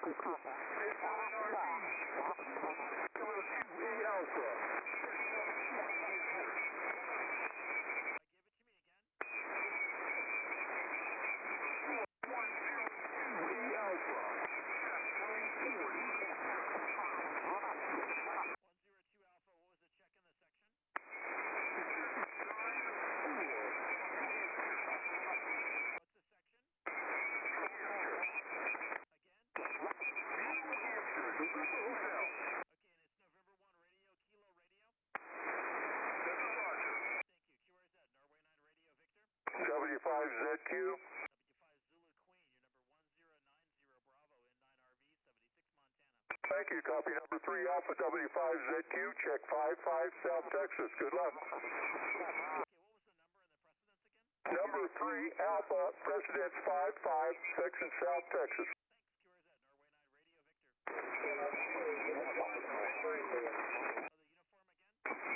W5ZQ. W5 Zulu Queen, your number 1090 Bravo in 9RV 76 Montana. Thank you. Copy number 3 Alpha W5ZQ. Check 55 South Texas. Good luck. Okay, what was the number and the precedence again? Number 3 Alpha Precedence 55 section South Texas. Thanks, QRZ, Norway 9 Radio Victor. Oh, the uniform again?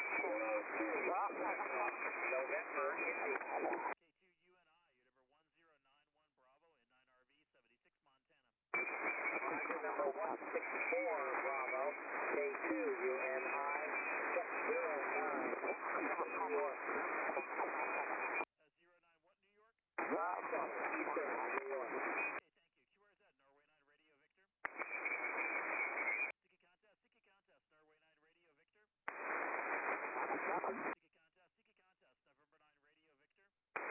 November Indy. K2 UNI, your number 1091 Bravo in 9RV 76 Montana. Roger, number 164 Bravo, K2 UNI, 09 what, New York? Eastern New York. Okay, thank you. QRZ, Norway 9 Radio Victor. Sticky contest, Norway 9 Radio Victor. Sticky contest, November 9 Radio Victor.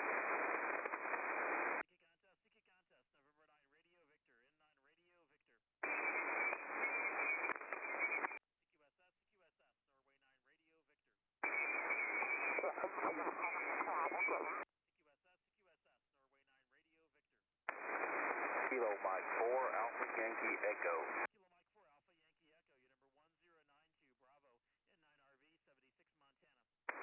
Sticky contest, November 9 Radio Victor, N9 Radio Victor. CQSS, Norway 9 Radio Victor. CQSS, Norway 9 Radio Victor. Kilo Mike 4 Alpha Yankee Echo. Kilo Mike 4 Alpha Yankee Echo, your number 1092 Bravo in 9RV 76 Montana.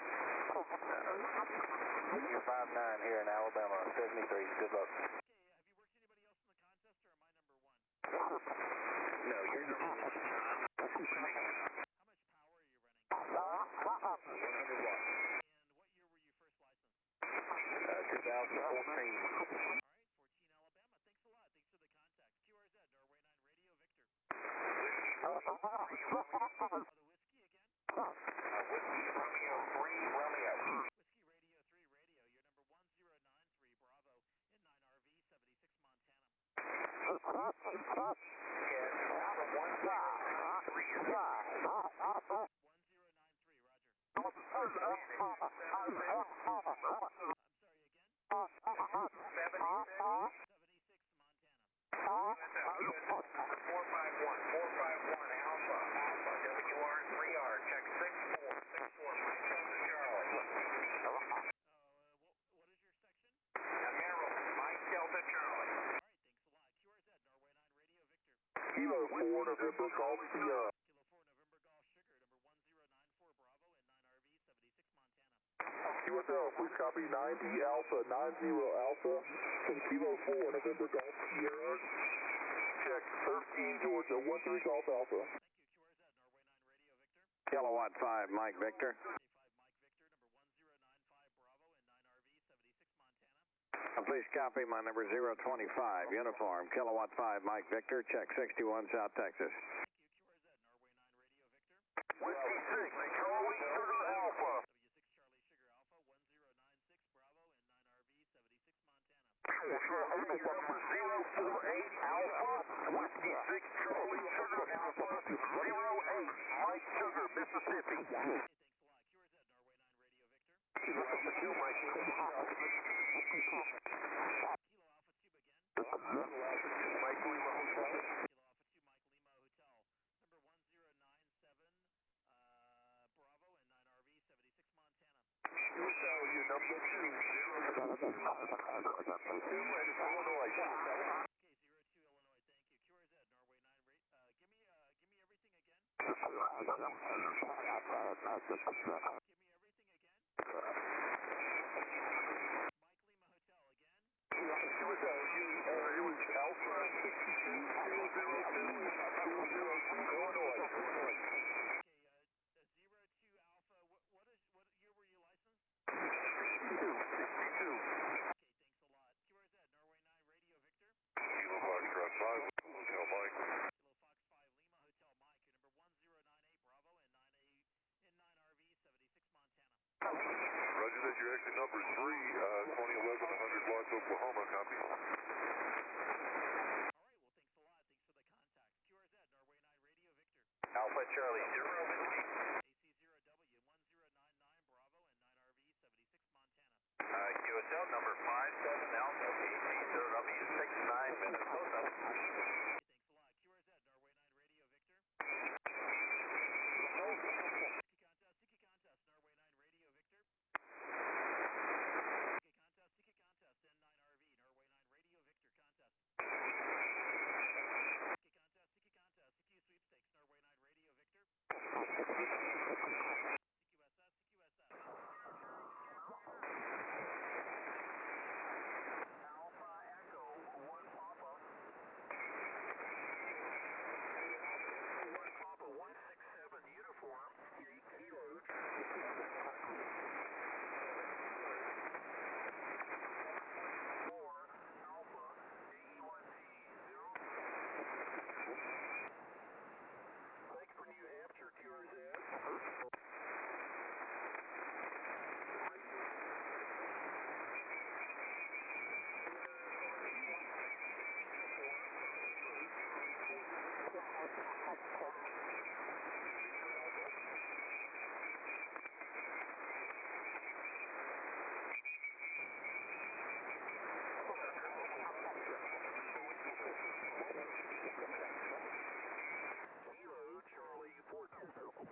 You're 5'9" here in Alabama, 73. Good luck. Okay, have you worked anybody else in the contest, or am I number 1? No, you're number 1. How much power are you running? 100 watts. And what year were you first licensed? 2014. All right, 14 Alabama. Thanks a lot. Thanks for the contact. QRZ, Norway 9 Radio Victor. The whiskey again? Whiskey Romeo 3 Romeo. Whiskey Radio 3 Radio, your number 1093 Bravo in 9RV 76 Montana. Yes, number 1093, Roger. I'm sorry, again? 76 Montana. 451 Alpha, WR3R, check 64, Mike Delta Charlie. What is your section? Emerald, Mike Delta Charlie. All right, thanks a lot. QRZ, Norway 9 Radio Victor. Kilo 4 November Golf Sierra. Kilo 4 November Golf Sugar, number 1094 Bravo in 9RV 76 Montana. QSL, please copy 90 Alpha 90 Alpha from Kilo 4 November Golf Sierra. Check 13 Georgia 13 Golf Alpha. Thank you. QRZ, Norway 9 Radio Victor. Kilowatt 5 Mike Victor. K5 Mike Victor, number 1095 Bravo in 9RV 76 Montana. Please copy my number 025 Uniform. Kilowatt 5 Mike Victor. Check 61 South Texas. Thank you. QRZ, Norway 9 Radio Victor. Whiskey 6 Charlie Sugar Alpha. W6 Charlie Sugar Alpha 1096 Bravo in 9RV 76 Montana. Number 048 Alpha. Whiskey 6 Charlie Sugar Alpha 08 Mike Sugar, Mississippi. Okay, thanks a lot. QRZ, Norway 9 Radio Victor. Kilo Alpha Tube again. Mike Lima Hotel. Kilo Alpha 2 Mike Lima Hotel, number 1097 Bravo in 9RV 76 Montana. QSL, you number 2 and Illinois. Okay, 02 Illinois, thank you. QRZ, Norway 9 give me everything again. Give me everything again. Mike Lima Hotel again. QSL, it was Alpha 62 Illinois. Okay, 02 Alpha, what year were you licensed? 62. Okay, thanks a lot. QRZ, Norway 9 Radio Victor. Kilo Foxtrot 5, Hotel Mike. You're exit number 3, 2011, 100 watts, Oklahoma, copy. All right, well, thanks a lot. Thanks for the contact. QRZ, Norway 9 Radio, Victor. Alpha Charlie 0 Whiskey. AC0W1099 Bravo and 9RV 76 Montana. QSL number 57 Alpha AC0W69 Minnesota. Thanks a lot. QRZ, Norway 9 Radio, Victor. Sticky contest, Norway 9 Radio, Victor. Sticky contest, N9RV, Norway 9 Radio, Victor, contest. Sticky contest, CQ sweepstakes, Norway 9 Radio, Victor. CQSS. Alpha Echo 1 Papa. 1 Papa 167 uniform. 8 kilos. 4 Alpha 81T0. Thanks for New Hampshire, QRZ. Charlie 420.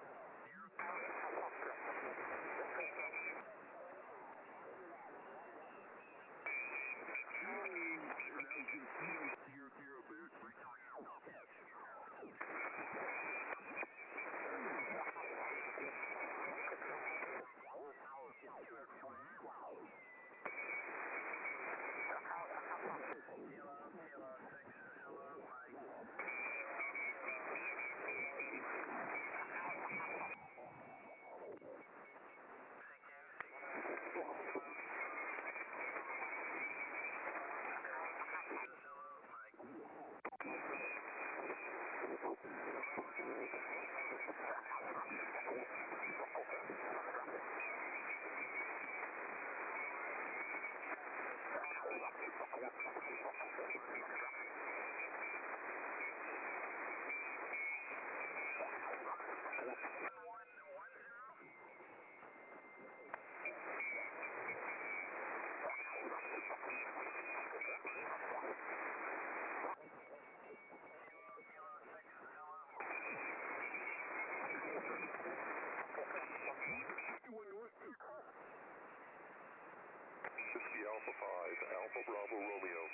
Whiskey Alpha 5, Alpha Bravo Romeo.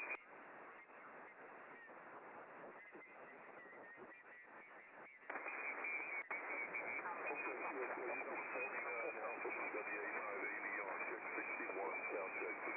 Alpha WA5 AVR, check 61, South Texas.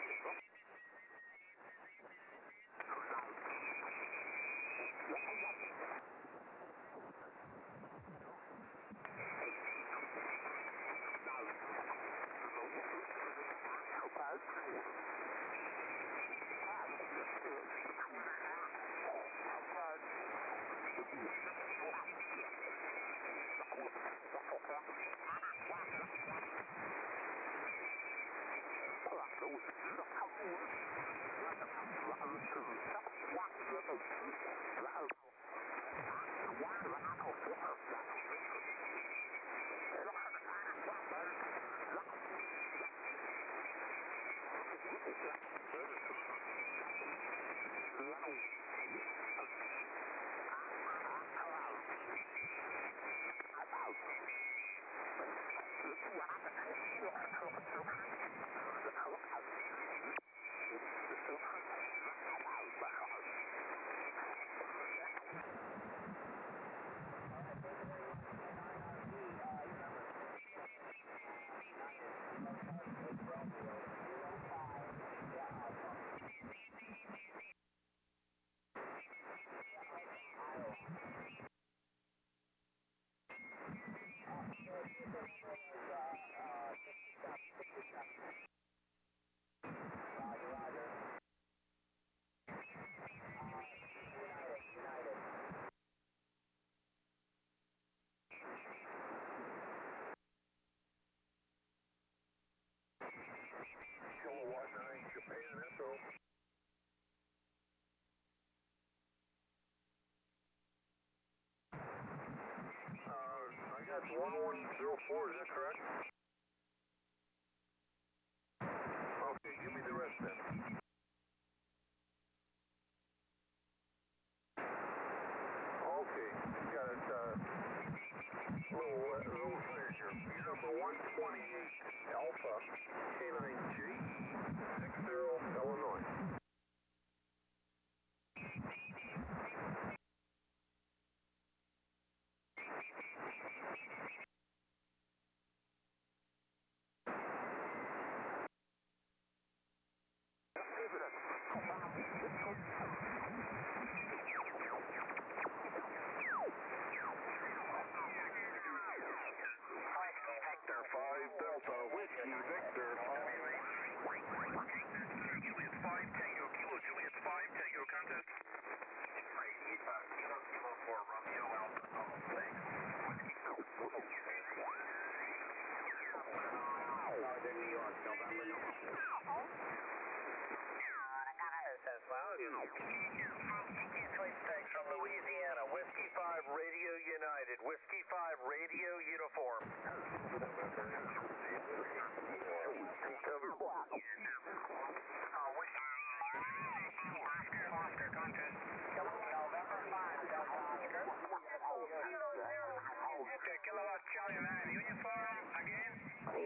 1104, is that correct? Okay, give me the rest then. Okay, you got it, little flares here. Number 128 Alpha K9J 60 Illinois. Victor 5 Delta Whiskey Victor 5. Juliet 5 Tango Kilo Juliet 5 Tango contest. Kilo 4 Romeo Alpha. Thanks. Northern New York, November. Thanks from Louisiana. Whiskey 5 Radio United. Whiskey 5 Radio Uniform. Oscar contest. November 5 Delta Oscar. Okay, Kilowatt Charlie 9 uniform again.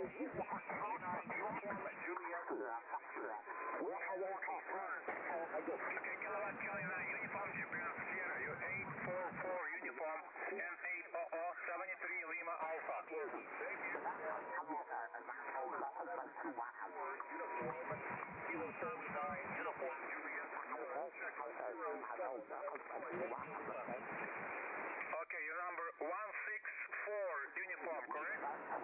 Okay, Kilowatt Charlie 9 uniform, Japan Sierra, 844 uniform, M80073 Lima Alpha. Thank you. Kilo Charlie 9 uniform, Juliet Okay, your number 164 uniform, correct?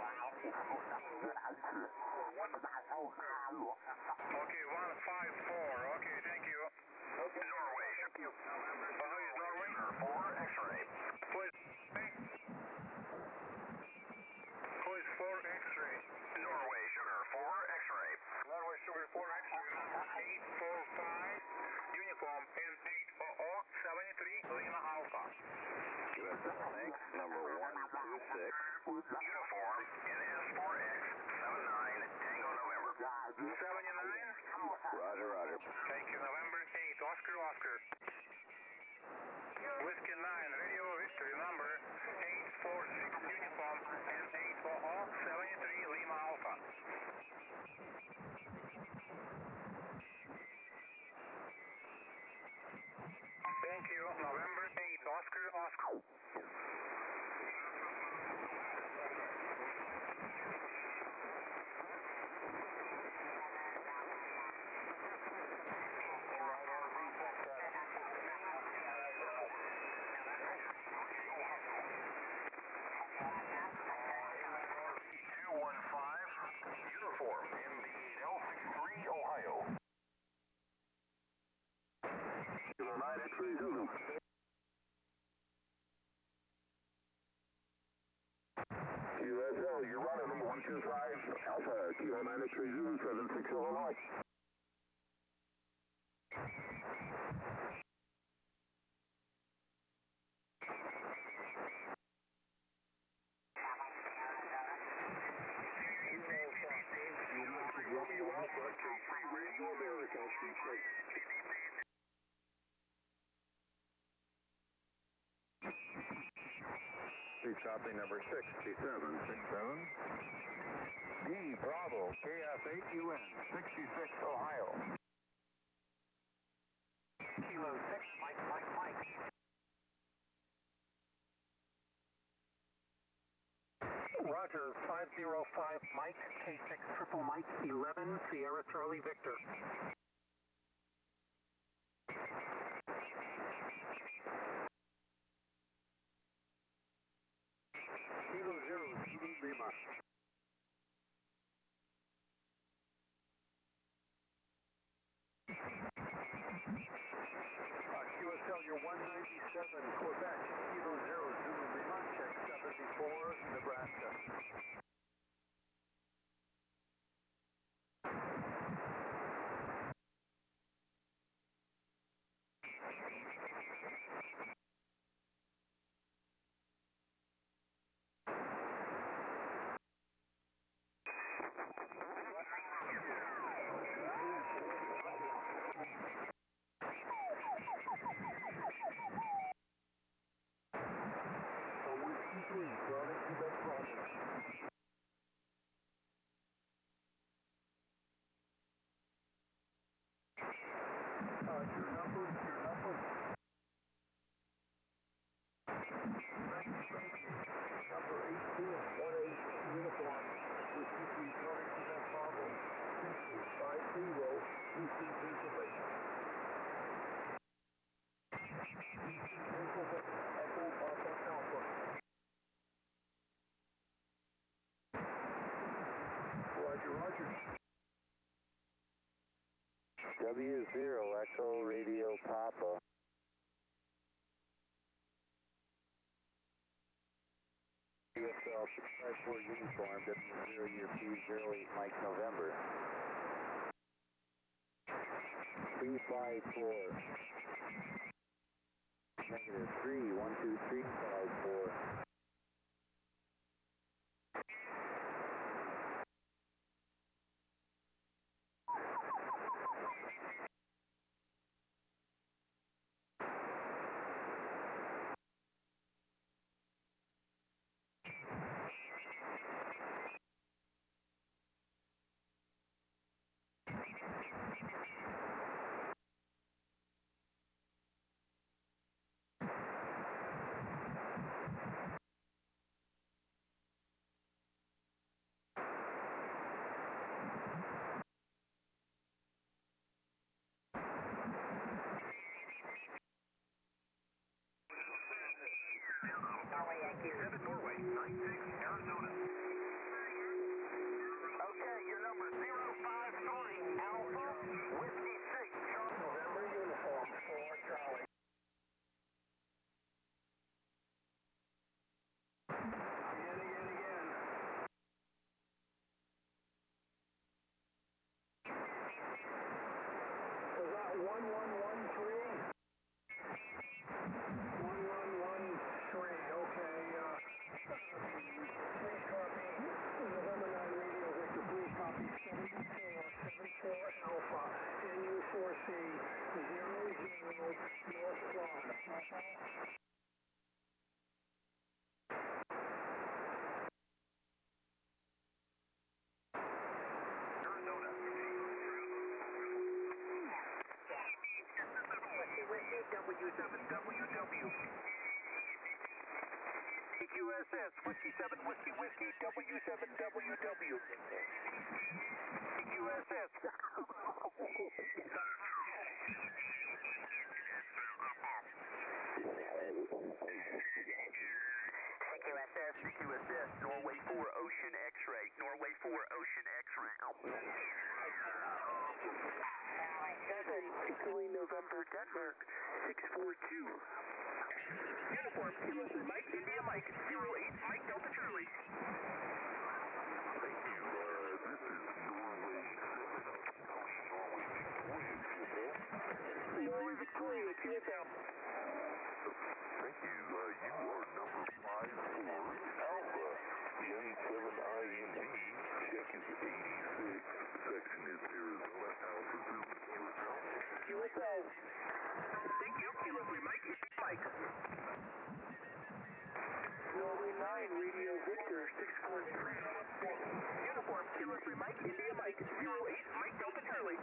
Okay, 154. Okay, thank you. Norway. Who is Norway? 4 X-ray. Who is Who is 4 X-ray? Norway Sugar 4 X-ray. Norway Sugar 4 X-ray, number 845 uniform, M80073 Lima Alpha. USLX number 126. Uniform NS4X 79 Tango November. 79? Roger, roger. Thank you. November 8, Oscar, Oscar. Whiskey 9, Radio Victory, number 846 uniform, M80073 Lima Alpha. Thank you. November 8, Oscar, Oscar. Uniform MB8L63 Ohio. Kilo 9 X-ray Zulu. QSL, you're running number 125 Alpha, Kilo 9 X-ray Zulu 76 Illinois. Romeo Alpha, KC Radio America, Street Plate. Street copy number 67. D Bravo, KF8UN, 66 Ohio. Kilo 6, Mike. Roger, 505 Mike, K6 Triple Mike, 11 Sierra Charlie Victor. Kilo 0, Lima. QSL, you're 197 Quebec, Kilo 0, Zulu Lima, check 74, Nebraska. Your number. Number 8218, uniform. Whiskey 3, represent Bravo. 50, receive information. Echo Papa Alpha. Roger. W0 Echo Radio Papa. USL 654 uniform, W0 year P08 Mike November. 354. Negative 312 354. Norway, 96, Arizona. Okay, your number 053, Alpha, Whiskey 6, Charlie. November uniform, 4 Charlie. Again. Was that 1113? 1113, okay, please copy. November 9 radio, Victor, please copy 7474 Alpha, NU4C, 00 North Florida. W7WW. EQSS, Whiskey 7, Whiskey, W7WW. EQSS. CQSS, Norway 4 Ocean X-ray, Norway 4 Ocean X-ray. Deploying November, Denmark, 642. Uniform, Kilo Mike, India Mike, 08, Mike Delta Charlie. Thank you. This is Norway Victoria, QFM. Thank you. You are number 54, Alpha. The 87IND. Check is 86. Section is Arizona, Alpha Zulu. QSO. Thank you, Kilo Mike, India Mike. Norway 9, Radio Victor, 643. Uniform, Kilo Mike, India Mike, 08, Mike Delta Charlie.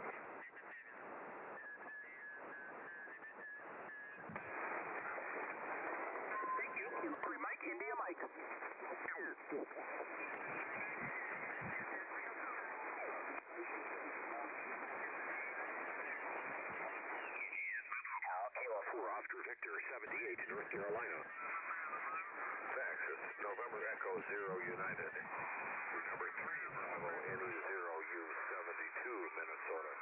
Thank you, Kilo Mike, India Mike. Oscar Victor, 78, North Carolina. Texas, November Echo 0 United. Number 3 Bravo, NE0U72, Minnesota.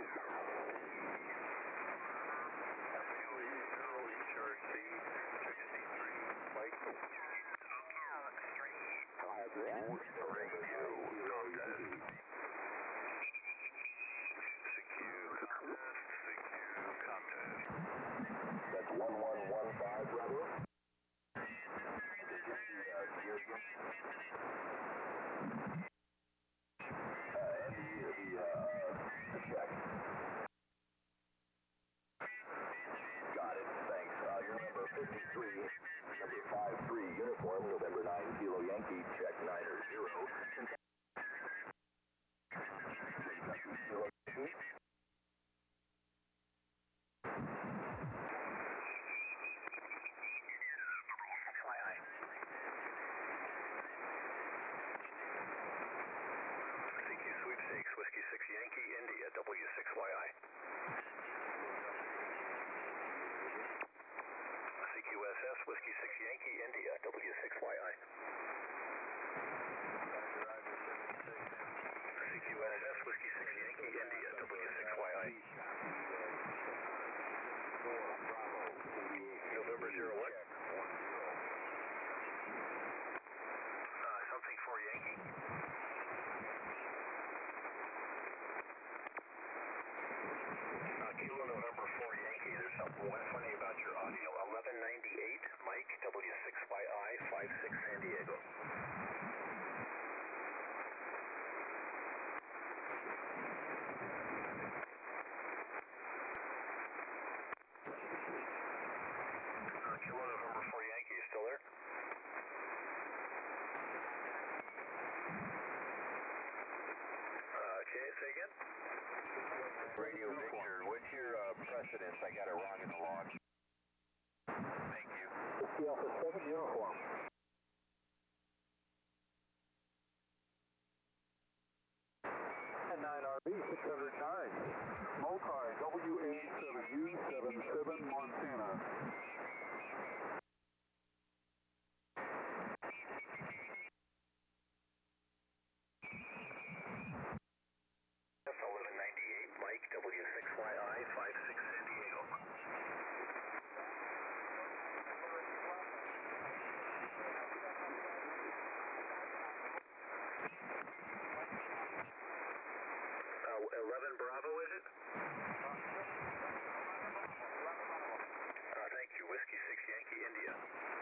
WE0HRC, 63, Mike. Radio, contact. That's 1115, Bravo. Check. Got it, thanks. Your number 53, number 53, uniform, November 9, Kilo Yankee, check 900. Whiskey 6 Yankee India, W6YI. CQSS Whiskey 6 Yankee India, W6YI. November 01. Something for Yankee. Kilo November 4 Yankee, there's something funny about your audio. 1198, Mike, W6YI, 56 San Diego. Kilo November 4 Yankee, you still there? Okay, say again? Radio Victor, what's your precedence? I got it wrong in the log. Thank you. Whiskey Alpha 7 uniform. And 9RB 609. Mokai WA7U77 Montana. Mike, W6YI, 56 San Diego. Eleven Bravo, is it? Thank you. Whiskey 6 Yankee India.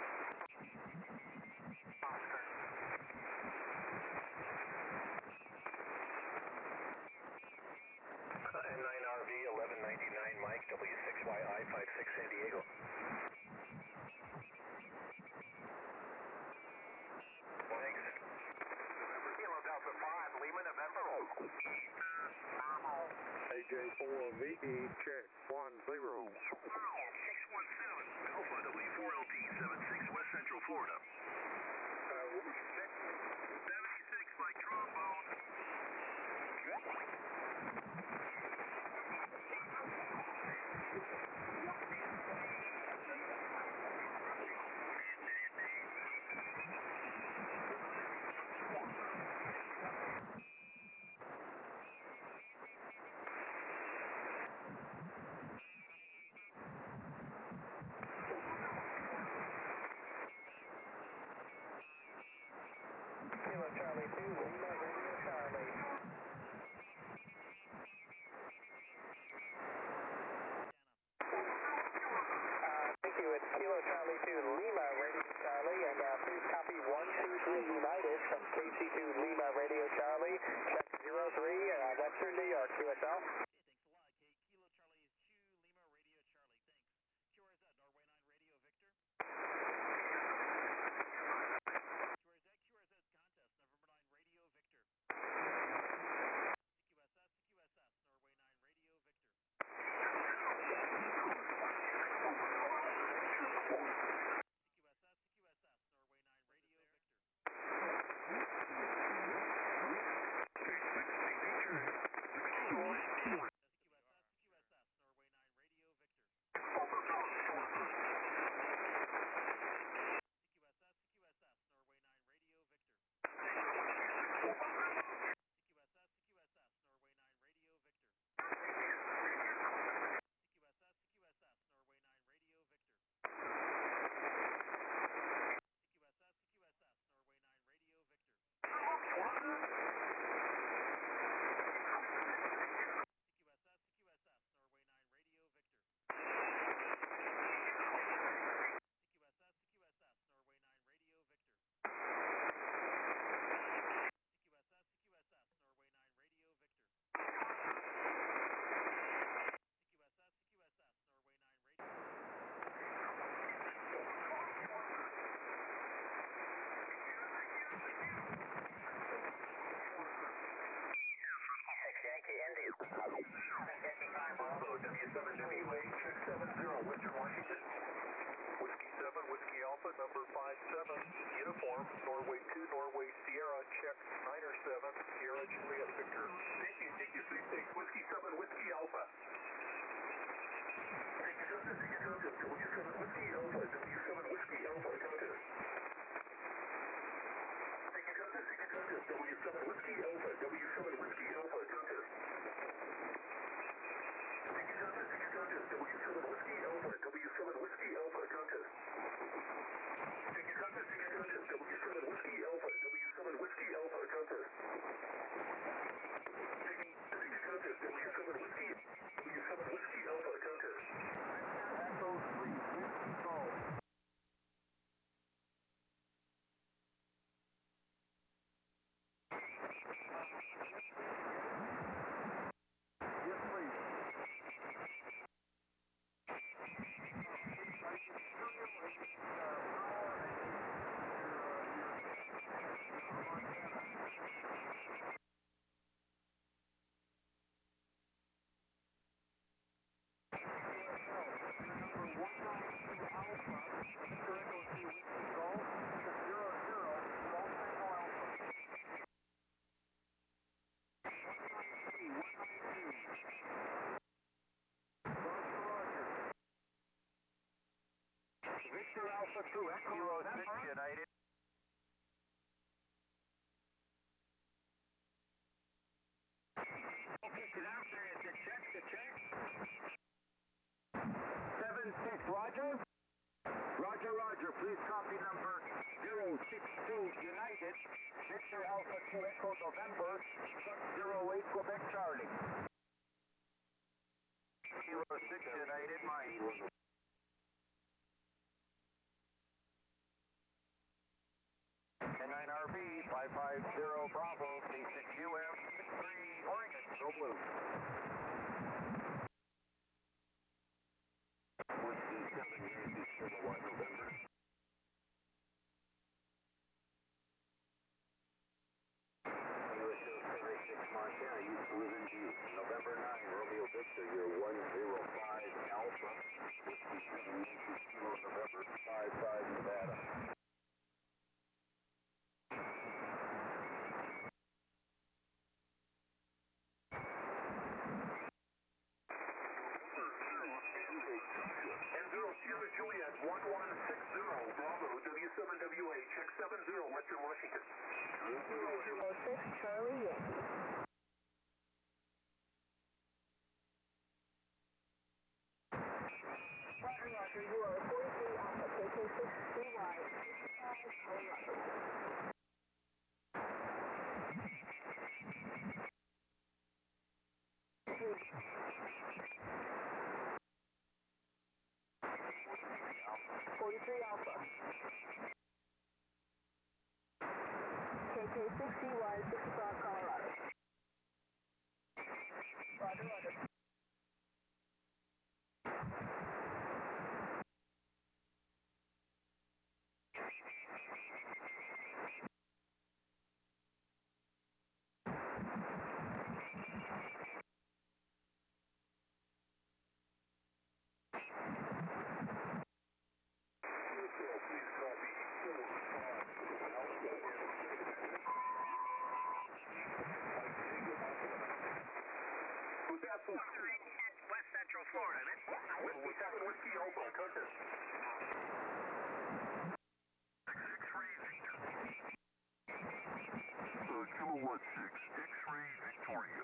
N9RV 1199 Mike, W6YI 56 San Diego. Thanks. Kilo Delta 5 Lima November. AJ4VE, check 10. 617 Alpha W4LT 76 West Central Florida. What was your check? 76 Mike Trombone. Kilo Charlie 2, Lima Radio Charlie. Thank you, it's Kilo Charlie 2, Lima Radio Charlie, and please copy 123 United from KC2 Lima Radio Charlie, check 03, Western New York, QSL. Okay, thanks a lot. Kilo Charlie 2, Lima Radio Charlie, thanks. QRZ, Norway 9 Radio Victor. QRZ contest, November 9 Radio Victor. CQSS, Norway 9 Radio Victor. CQSS, Norway 9 Radio Victor. CQSS, Norway 9 Radio Victor. CQSS, Norway 9 Radio Victor. CQSS, Norway 9 Radio Victor. CQSS, Norway 9 Radio Victor. CQSS, Norway 9 Radio Victor. CQSS, Norway 9 Radio Victor. CQSS, Norway 9 Radio Victor. CQSS, Norway 9 Radio Victor. CQSS, Norway 9 Radio Yankee India. Bravo W7WA 270 Western Washington. Whiskey 7, Whiskey Alpha, number 57, uniform, Norway 2, Norway Sierra, check 907, Sierra Juliet Victor. Thank you, Whiskey 7, Whiskey Alpha. W7 Whiskey Alpha, W7 Whiskey W7 Whiskey Alpha, W7 Whiskey Alpha, contest. Take your contest, W7 Whiskey Alpha, W7 Whiskey Alpha, contest. Take your contest, W7 Whiskey Alpha, W7 Whiskey Alpha, contest. Take your contest, W7 Whiskey Alpha, contest. Echo 3, Whiskey Golf. Yes, please. Victor Alpha 2, Echo Kilo 6 November. United. Okay, good afternoon. To check. 7-6, Roger. Roger. Please copy number 062 United. Victor Alpha 2, Echo November. 08 Quebec Charlie. Kilo 6 United, Mike. N9RB 550 Bravo, C6UM 3 Oregon, go blue. Whiskey 7 Yankee Kilowatt November. USO 76 Montana, you live in view. November 9, Romeo Victor, you're 105 Alpha. Whiskey 7 Yankee Kilo November 55 Nevada. Juliet 1160 Bravo W7WA, check 70 Western Washington. 006 Charlie Yankee. Roger, you are 43 Alpha, KK6 CY, 55 Colorado. Alpha. KK6CY, 65 Colorado. Roger. West Central Florida, Whiskey 7 Whiskey Alpha, contest. X-ray Victor. Kilowatt 6, X-ray Victoria.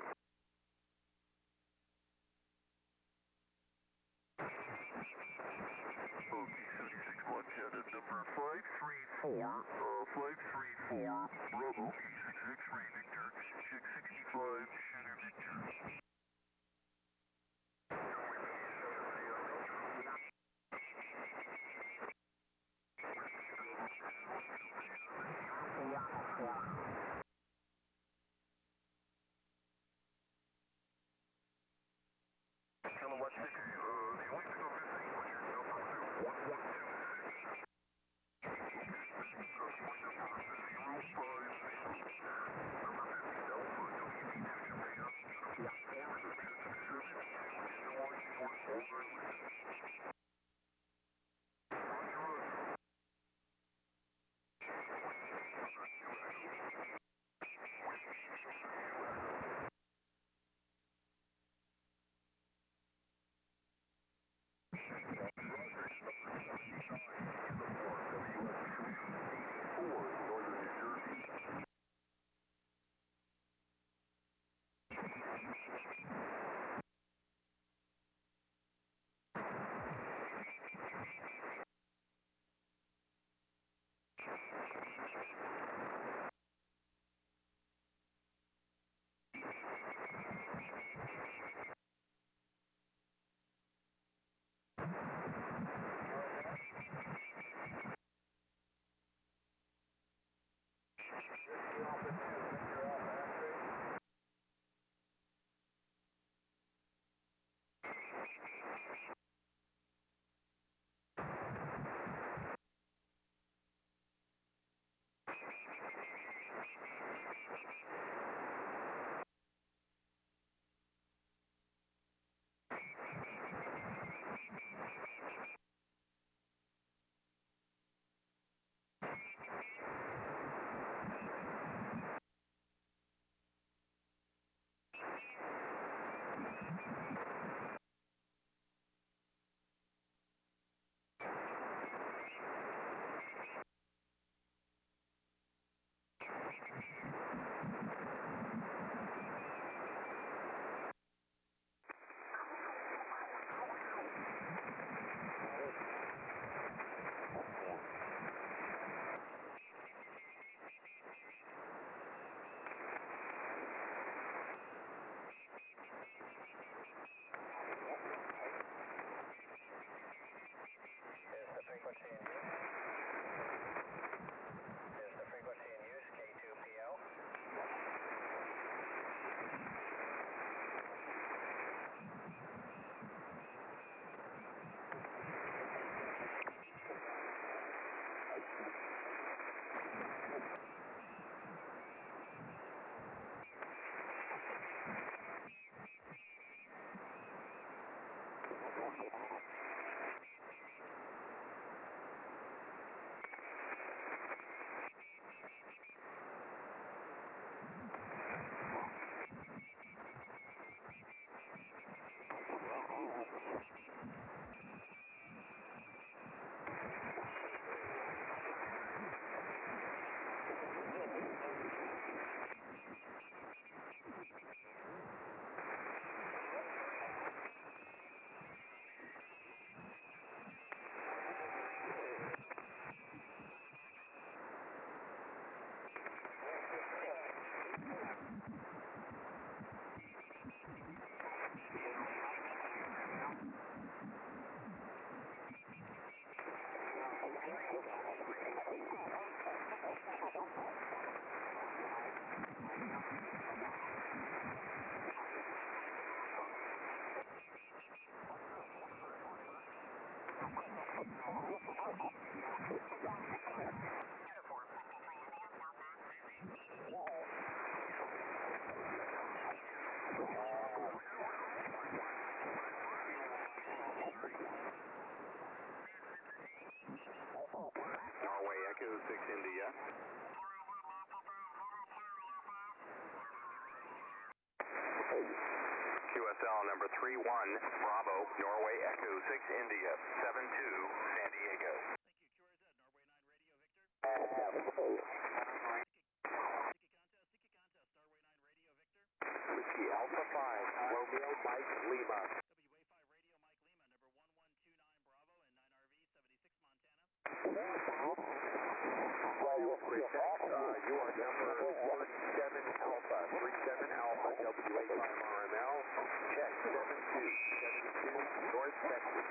Okay, 76 Montana, number 534 Bravo, X-ray Victor, check 65, Shooter Victor. Kilowatt 6, the only thing I'm missing on your number is 1126. My number is 05. Number 50 Alpha, WB2 Japan, uniform Florida, 10-7, Illinois, North Long Island. Uniform WS 84, Northern New Jersey. Norway Echo 6 India. QSL number 31, Bravo, Norway Echo 6 India, 72, San Diego. Whiskey Alpha 5, Romeo Mike Lima. You are number 17 Alpha, 37 Alpha, WA5 RML, check 72, North Texas.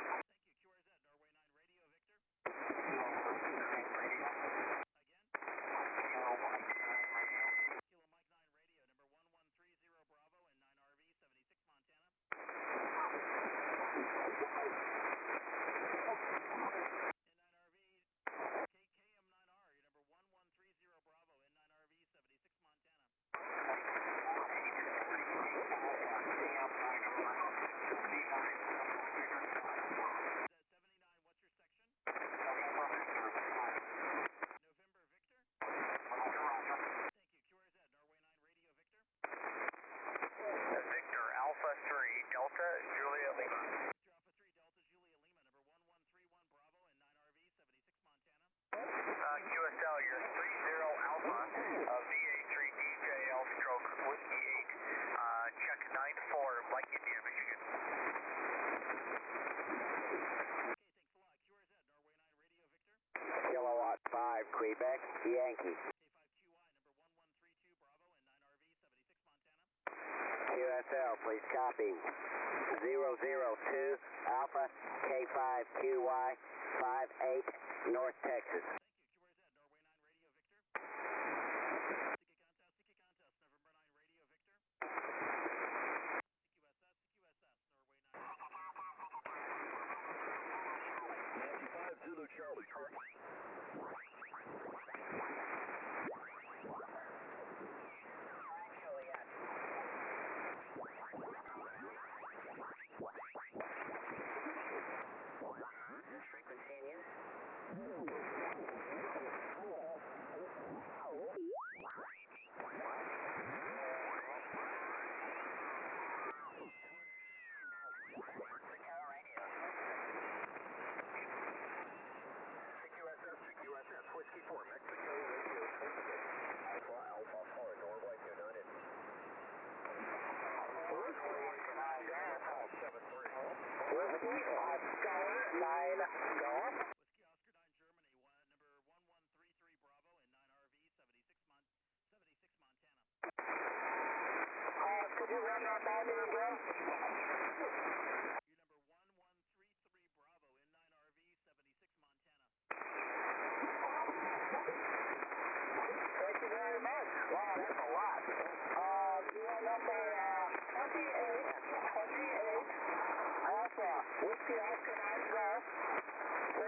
Victor Alpha 3, Delta Julia Lima. QSL, you're 30 Alpha, VA3 DJL stroke Whiskey 8, check 94, Mike India, Michigan. Kilowatt 5, Quebec, Yankee. QSL, please copy. 002 Alpha K5QY 58 North Texas. Zulu Charlie. Whiskey 4, Mexico Radio, Alpha, Alpha 4, Norway United. Whiskey Oscar 9 Golf. Whiskey Oscar 9 Germany, number 1133 Bravo and 9RV 76 Montana. Could you run that by me again? Your number 1133 Bravo and 9RV 76 Montana. Thank you very much. Wow, that's a lot. You are number 28 Alpha, Whiskey Oscar 9 Golf,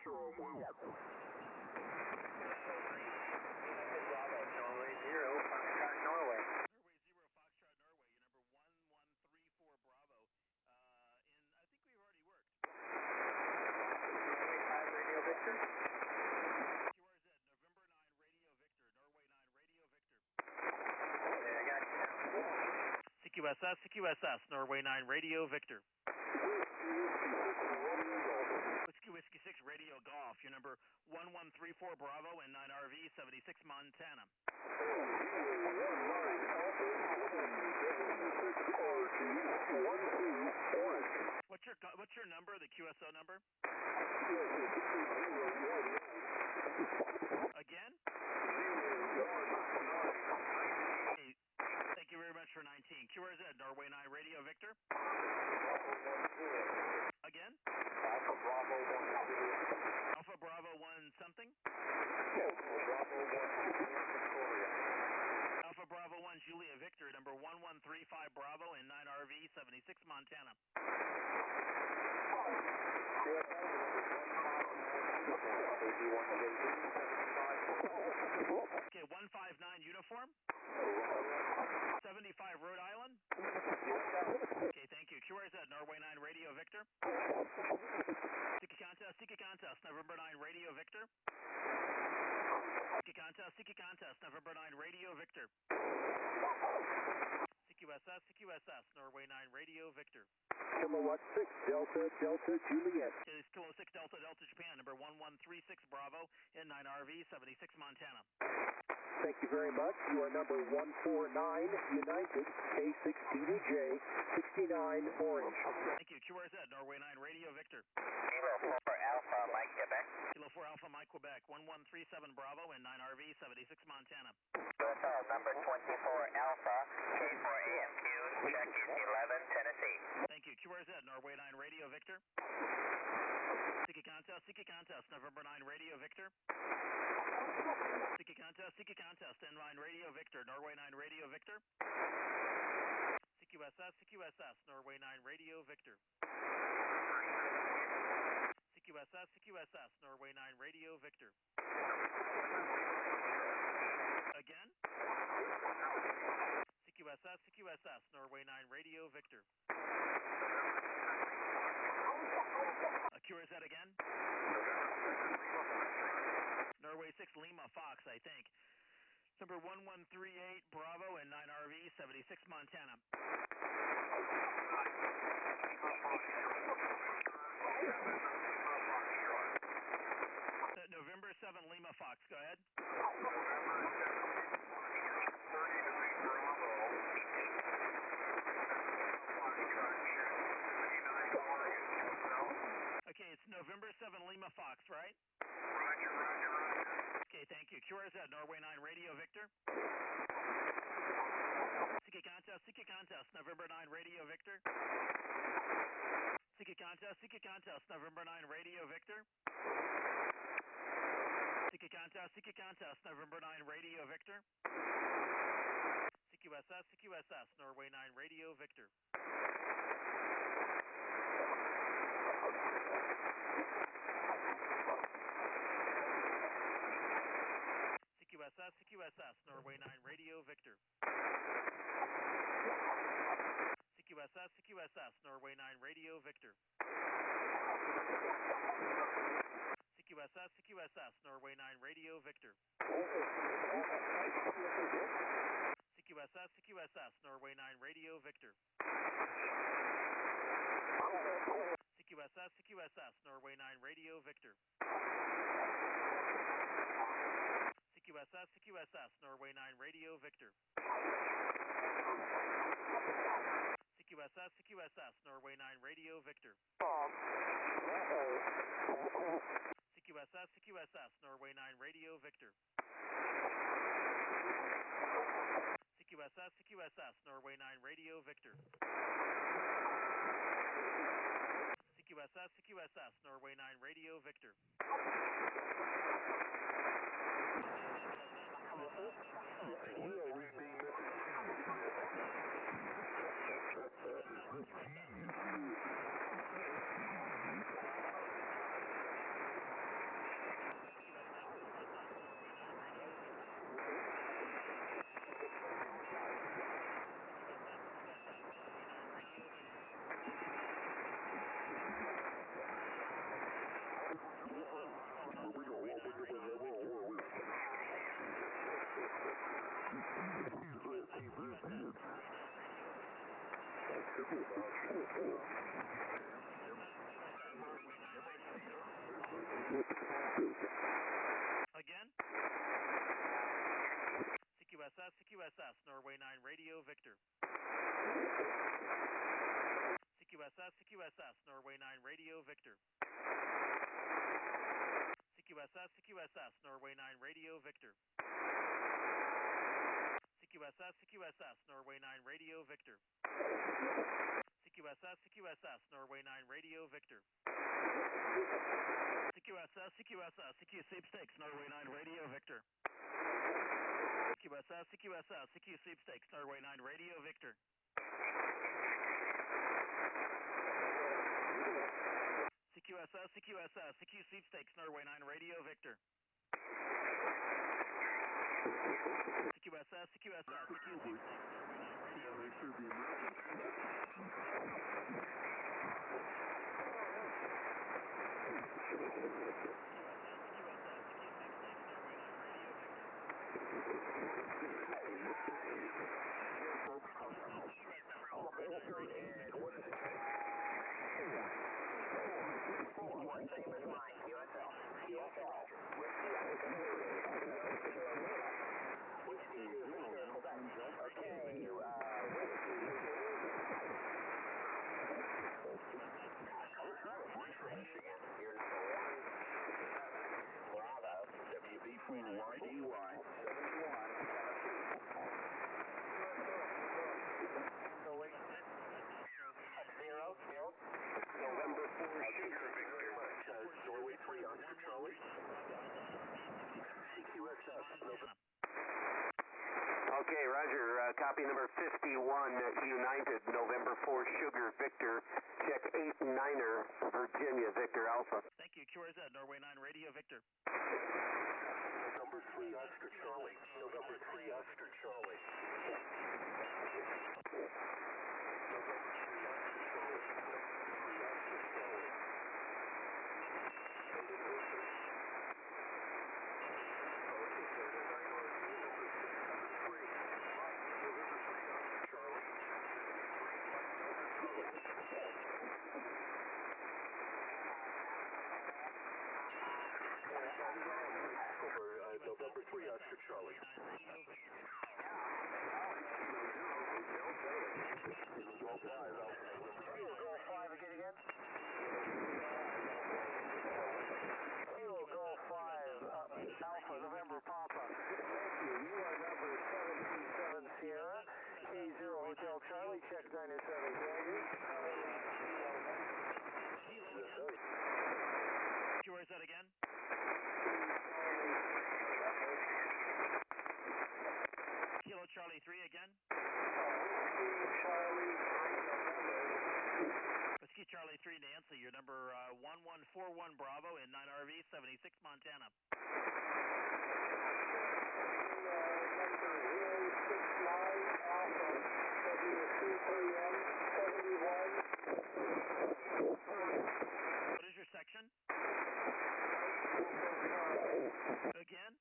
Norway 0, Foxtrot, Norway. Norway 0, Foxtrot, Norway, your number 1134 Bravo. And I think we've already worked. Norway 5, Radio Victor. QRZ, November 9, Radio Victor, Norway 9, Radio Victor. Okay, I got you now. CQSS, Norway 9, Radio Victor. Whiskey 6, Radio Golf, your number 1134 Bravo and 9RV, 76 Montana. What's your number, the QSO number? Again? Okay, thank you very much for 19. QRZ, Norway 9, Radio Victor. Again? Alpha Bravo 1. Alpha Bravo 1 something? Bravo 1 Victoria. Alpha Bravo 1 Julia Victor, number 1135 Bravo and 9RV, 76 Montana. Okay, 159 uniform? 75 Rhode Island? Okay, thank you. QRZ, Norway 9 Radio Victor. Siki Contest, November 9 Radio Victor. Siki Contest, November 9 Radio Victor. CQSS, Norway 9 Radio Victor. Kilowatt 6 Delta Juliet. It is Kilo 6 Delta Japan, number 1136 Bravo and 9RV, 76 Montana. Thank you very much. You are number 149 United, K6DDJ, 69 Orange. Thank you. QRZ, Norway 9 Radio Victor. Kilo 4 Alpha, Mike, Quebec. Kilo 4 Alpha Mike Quebec, 1137 Bravo and 9RV, 76 Montana. USL number 24 Alpha, K4AMQ, check is 11, Tennessee. Thank you. QRZ, Norway 9 Radio Victor. Siki Contest, November 9 Radio Victor. Siki Contest, N9 Radio Victor, Norway 9 Radio Victor. CQSS, Norway 9 Radio Victor. CQSS, Norway 9 Radio Victor. Again? CQSS, Norway 9 Radio Victor. QRZ again? Norway 6 Lima Fox, I think. Number 1138 Bravo and 9RV, 76 Montana. November 7 Lima Fox, go ahead. Okay, it's November 7 Lima Fox, right? Okay, thank you. QRZ, Norway 9 Radio Victor. Siki Contest, November 9 Radio Victor. Siki Contest, November 9 Radio Victor. Siki Contest, November 9 Radio Victor. CQSS, Norway 9 Radio Victor. CQSS, Norway 9 Radio Victor. CQSS, Norway 9 Radio Victor. CQSS, Norway 9 Radio Victor. CQSS, Norway 9 Radio Victor. CQSS, Norway 9 Radio Victor. CQSS, Norway 9 Radio Victor. CQSS, Norway 9 Radio Victor. CQSS, Norway 9 Radio Victor. CQSS, Norway 9 Radio Victor. CQSS, Norway 9 Radio Victor. Again. CQSS, Norway 9 Radio Victor. CQSS, Norway 9 Radio Victor. CQSS, Norway 9 Radio Victor. CQSS, Norway 9 Radio Victor. CQSS, Norway 9 Radio Victor. CQSS, CQ Sweepstakes, Norway 9 Radio Victor. CQSS, CQ Sweepstakes, Norway 9 Radio Victor. CQSS, CQ Sweepstakes, Norway 9 Radio Victor. CQSS, CQ Sweepstakes, November 4 Sugar Victor, Norway 3 Oscar Charlie. CQSS, November. Okay, Roger. Copy number 51, United, November 4 Sugar Victor. Check 89er, Virginia, Victor Alpha. Thank you. QRZ, Norway 9 Radio Victor. November 3 Oscar Charlie. November 3 Oscar Charlie. November 3 Oscar Charlie. Golf 5 again. Golf 5, Alpha, November Papa. Thank you. You are number 727 Sierra, K0 Hotel Charlie, check 97 Vegas. QRZ again. Kilo Charlie 3 again. Whiskey Charlie 3 Nancy, your number 1141 Bravo in 9RV 76 Montana. Number 069 Alpha, W23M 71. What is your section? Again?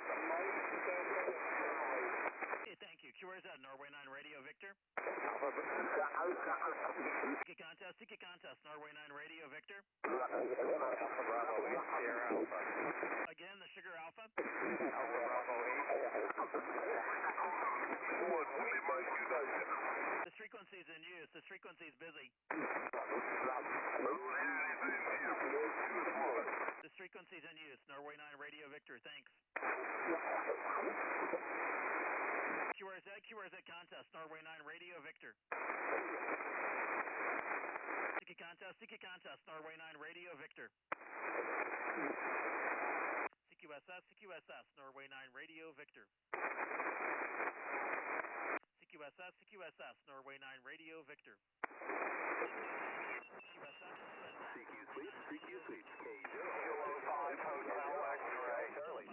Okay, thank you. QRZ, Norway 9 Radio Victor. Ticket contest, Norway 9 Radio Victor. Alpha Bravo 8, Sierra Alpha. Again, the Sugar Alpha. Alpha Bravo 8. This frequency is in use. This frequency is busy. This frequency is in use. Norway 9 Radio Victor, thanks. QRZ contest, Norway 9 Radio Victor. Ticket contest, Norway 9 Radio Victor. CQSS, Norway 9 Radio Victor. CQSS, Norway 9 Radio Victor. CQ Sweeps, K0 Hotel X-Ray, Charlie.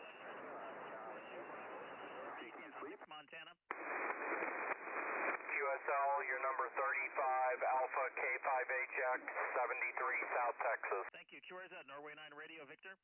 CQ Sweeps, Montana. QSL, your number 35, Alpha K5HX, 73 South Texas. Thank you. QRZ, Norway 9 Radio Victor.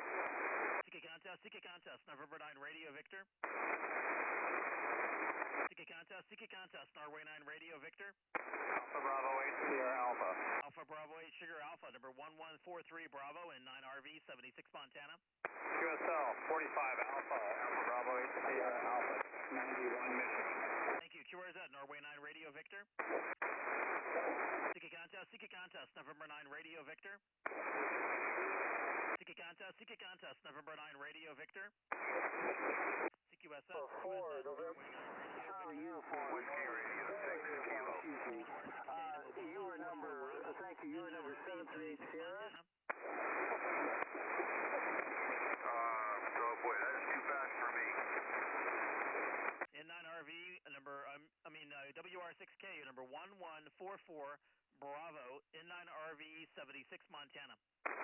Ticket contest, November 9 Radio Victor. Seeking contest, Norway 9 Radio Victor. Alpha Bravo 8 Sierra Alpha. Alpha Bravo 8 Sugar Alpha, number 1143 Bravo in 9RV 76 Montana. QSL 45 Alpha. Alpha Bravo 8 Sierra Alpha. 91 Michigan. Thank you. QRZ, Norway 9 Radio Victor. Seeking contest, November 9 Radio Victor. Seeking contest, November 9 Radio Victor. CQSS. 4 November. Whiskey Radio 6 Kilo. You are number, thank you, you are number 73 Sierra. Oh boy, that is too fast for me. N9RV, WR6K, number 1144 Bravo, N9RV 76 Montana.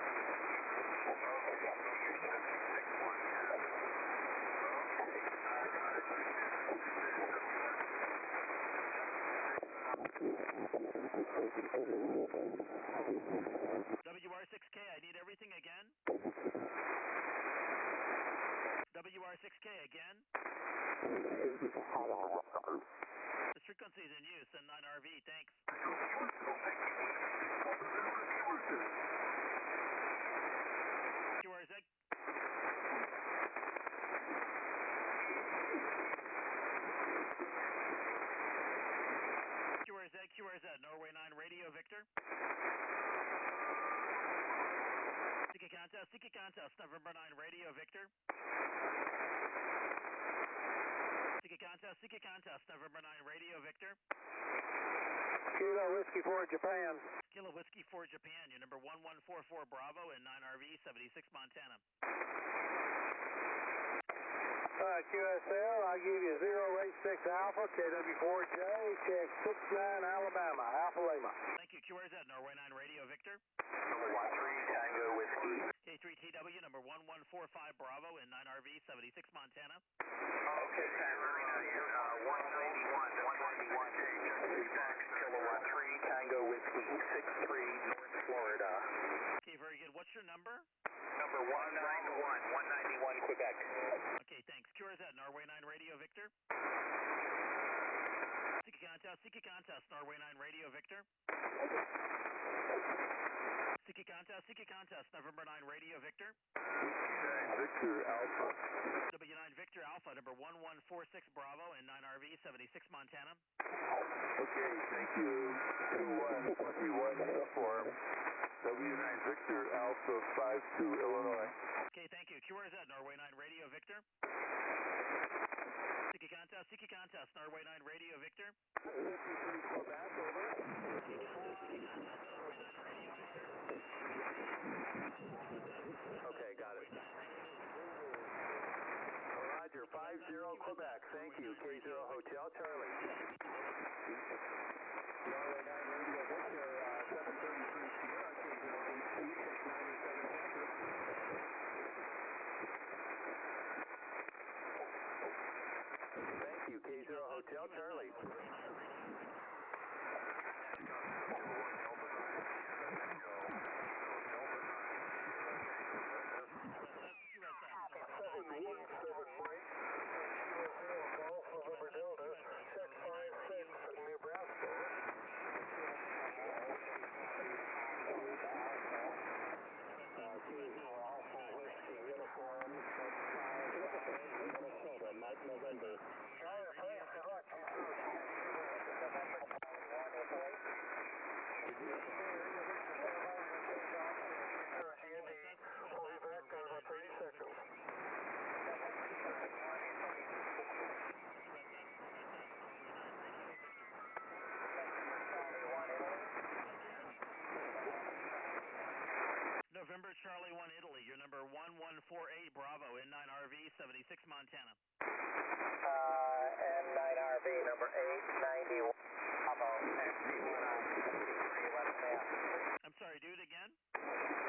WR6K, I need everything again. WR6K again. The frequency is in use, N9RV, thanks. QRZ. QRZ, Norway 9 Radio Victor. Seeking contest, November 9 Radio Victor. Seeking contest, November 9 Radio Victor. Kilo Whiskey 4 Japan. Kilo Whiskey 4 Japan, your number 1144 Bravo in 9RV 76 Montana. QSL, I'll give you 086 Alpha, KW4J, check 69 Alabama, Alpha Lima. Thank you. QRZ, Norway 9 Radio Victor. Number 13 Tango Whiskey. K3TW, number 1145 Bravo in 9RV 76 Montana. Okay, San Marino, 191 K, Kilowatt 3 Tango Whiskey 63 North Florida. Okay, very good. What's your number? Number 191 Quebec. Okay, thanks. QRZ, Norway 9 Radio Victor. Seeking contest, Norway 9 Radio Victor. Seeking contest, November 9 Radio Victor. Victor Alpha. W9 Victor Alpha, number 1146 Bravo in 9RV 76 Montana. Okay, thank you. 21 uniform. W9 Victor Alpha 52 Illinois. Okay, thank you. QRZ, Norway 9 Radio Victor. Seeking contest, Norway 9 Radio Victor. Okay, got it. Roger, 50 Quebec, thank you. K0 Hotel Charlie. Norway 9 Radio Victor, 733 Sierra, K0 97 Tanker. Thank you, K0 Hotel Charlie. November Charlie 1 Italy, your number 1148 Bravo in 9RV 76 Montana. N9RV number 891. Bravo, I'm sorry, do it again.